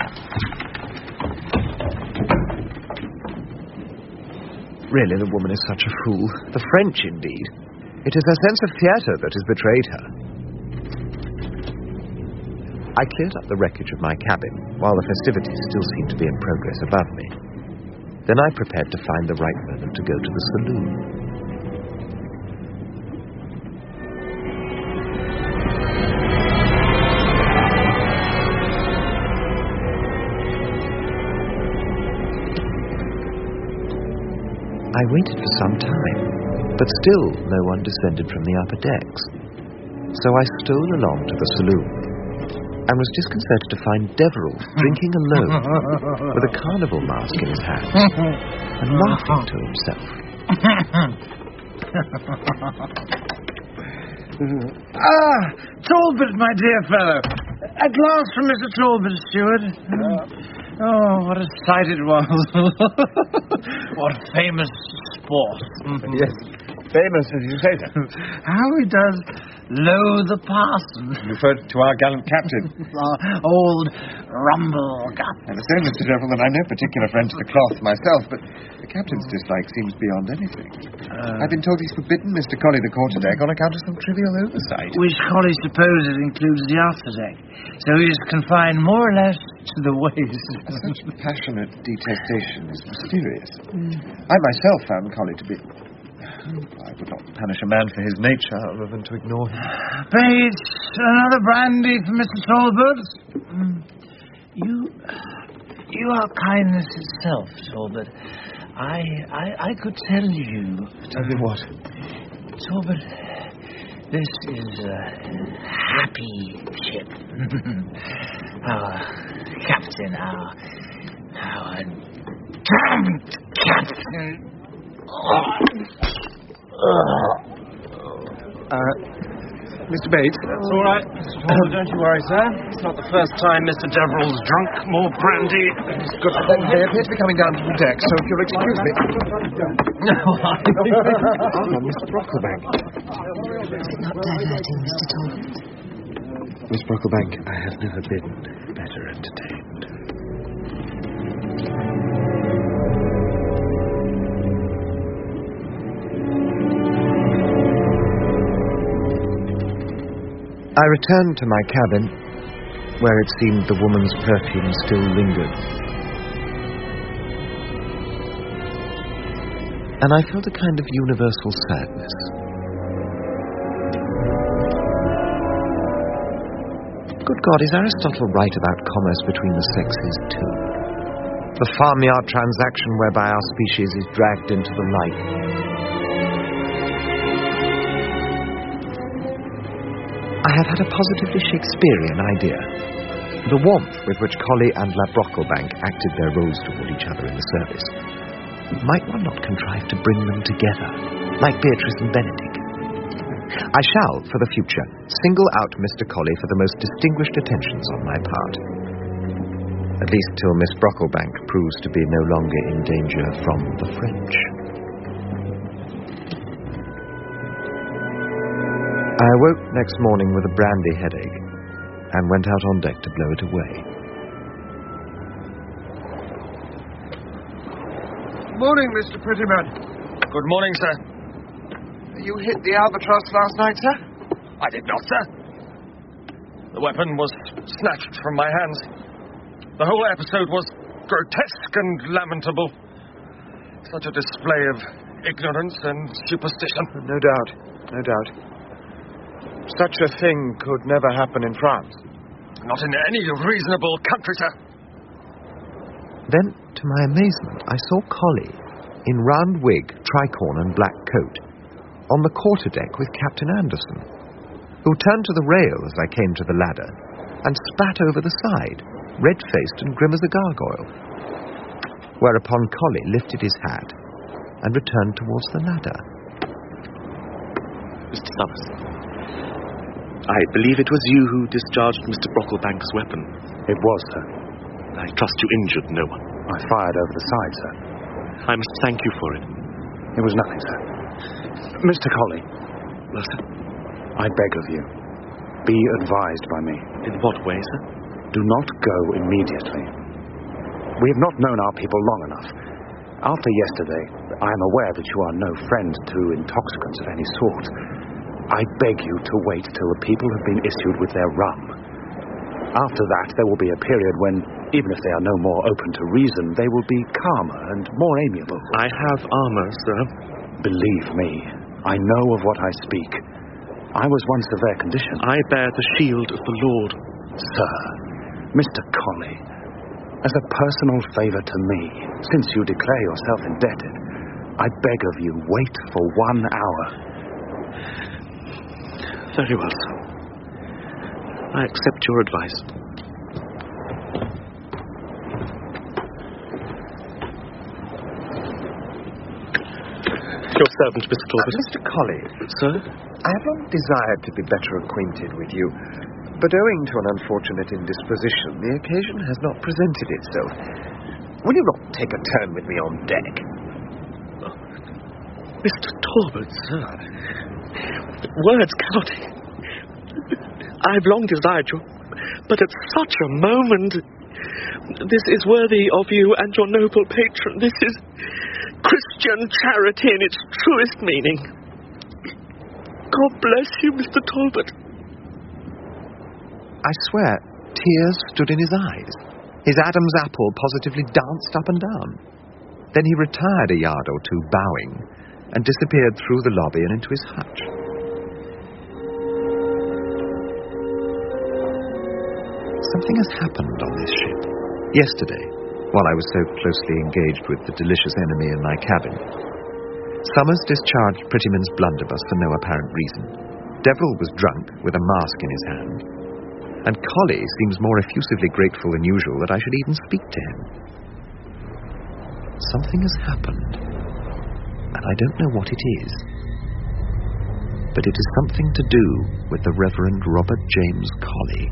Really, the woman is such a fool. The French, indeed. It is her sense of theatre that has betrayed her. I cleared up the wreckage of my cabin, while the festivities still seemed to be in progress above me. Then I prepared to find the right moment to go to the saloon. I waited for some time, but still no one descended from the upper decks. So I stole along to the saloon, and was disconcerted to find Deverell drinking alone, with a carnival mask in his hand, and laughing to himself. Talbot, my dear fellow. At last from Mr. Talbot, steward. Oh, what a sight it was. What famous sport. Yes, famous as you say that. How he does loathe the parson. You referred to our gallant captain. Old Rumble Gut. I must say, Mr. Devil, that I'm no particular friend to the cloth myself, but the captain's dislike seems beyond anything. I've been told he's forbidden Mr. Colley the quarterdeck on account of some trivial oversight. Which Colley supposes includes the afterdeck. So he is confined more or less to the waist. Such passionate detestation is mysterious. I myself found Colley to be... I would not punish a man for his nature other than to ignore him. Bates, another brandy for Mr. Talbot. You are kindness itself, Talbot. I could tell you... Tell me what? Talbot, this is a happy ship. Our captain, our damned captain. Mr. Bates? It's all right, Mr. Talbot, don't you worry, sir. It's not the first time Mr. Deverell's drunk more brandy. It's good. They appear to be coming down to the deck, so if you'll excuse me... Miss Brocklebank. Is it not diverting, Mr. Talbot? Miss Brocklebank, I have never been better entertained. I returned to my cabin, where it seemed the woman's perfume still lingered. And I felt a kind of universal sadness. Good God, is Aristotle right about commerce between the sexes, too? The farmyard transaction whereby our species is dragged into the light. I have had a positively Shakespearean idea. The warmth with which Colley and La Brocklebank acted their roles toward each other in the service. Might one not contrive to bring them together, like Beatrice and Benedick? I shall, for the future, single out Mr. Colley for the most distinguished attentions on my part. At least till Miss Brocklebank proves to be no longer in danger from the French. I awoke next morning with a brandy headache and went out on deck to blow it away. Morning, Mr. Prettyman. Good morning, sir. You hit the Albatross last night, sir? I did not, sir. The weapon was snatched from my hands. The whole episode was grotesque and lamentable. Such a display of ignorance and superstition. No doubt, no doubt. Such a thing could never happen in France. Not in any reasonable country, sir. Then, to my amazement, I saw Colley, in round wig, tricorn and black coat, on the quarterdeck with Captain Anderson, who turned to the rail as I came to the ladder, and spat over the side, red-faced and grim as a gargoyle. Whereupon Colley lifted his hat and returned towards the ladder. Mr. Summers, I believe it was you who discharged Mr. Brocklebank's weapon. It was, sir. I trust you injured no one. I fired over the side, sir. I must thank you for it. It was nothing, sir. Mr. Colley. Well, sir? I beg of you, be advised by me. In what way, sir? Do not go immediately. We have not known our people long enough. After yesterday, I am aware that you are no friend to intoxicants of any sort. I beg you to wait till the people have been issued with their rum. After that, there will be a period when, even if they are no more open to reason, they will be calmer and more amiable. I have armor, sir. Believe me, I know of what I speak. I was once of their condition. I bear the shield of the Lord. Sir, Mr. Colley, as a personal favor to me, since you declare yourself indebted, I beg of you, wait for 1 hour. Very well, sir. I accept your advice. Your servant, Mr. Talbot. Mr. Colley. Sir? I have long desired to be better acquainted with you, but owing to an unfortunate indisposition, the occasion has not presented itself. Will you not take a turn with me on deck? Mr. Talbot, sir. Words cannot... I've long desired you, but at such a moment... This is worthy of you and your noble patron. This is Christian charity in its truest meaning. God bless you, Mr. Talbot. I swear, tears stood in his eyes. His Adam's apple positively danced up and down. Then he retired a yard or two, bowing, and disappeared through the lobby and into his hutch. Something has happened on this ship. Yesterday, while I was so closely engaged with the delicious enemy in my cabin, Summers discharged Prettyman's blunderbuss for no apparent reason. Deverill was drunk with a mask in his hand, and Collie seems more effusively grateful than usual that I should even speak to him. Something has happened, and I don't know what it is. But it is something to do with the Reverend Robert James Collie.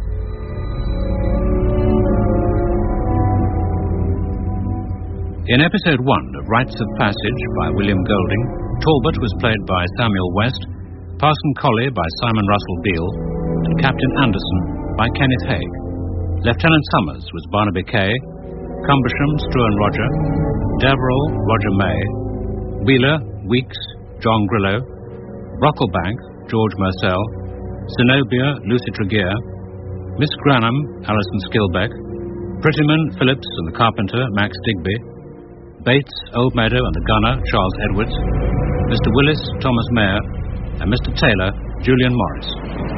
In episode 1 of Rites of Passage by William Golding, Talbot was played by Samuel West, Parson Collie by Simon Russell Beale, and Captain Anderson by Kenneth Haig. Lieutenant Summers was Barnaby Kay, Cumbersham, Struan Roger, Deverill, Roger May, Wheeler, Weeks, John Grillo, Brocklebank, George Murcell, Zenobia, Lucy Tregear, Miss Granham, Alison Skilbeck, Prettyman, Phillips and the Carpenter, Max Digby, Bates, Old Meadow and the Gunner, Charles Edwards, Mr. Willis, Thomas Mayer, and Mr. Taylor, Julian Morris.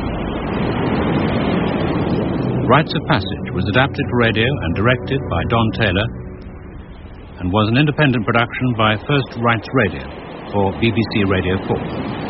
Rites of Passage was adapted for radio and directed by Don Taylor and was an independent production by First Rights Radio for BBC Radio 4.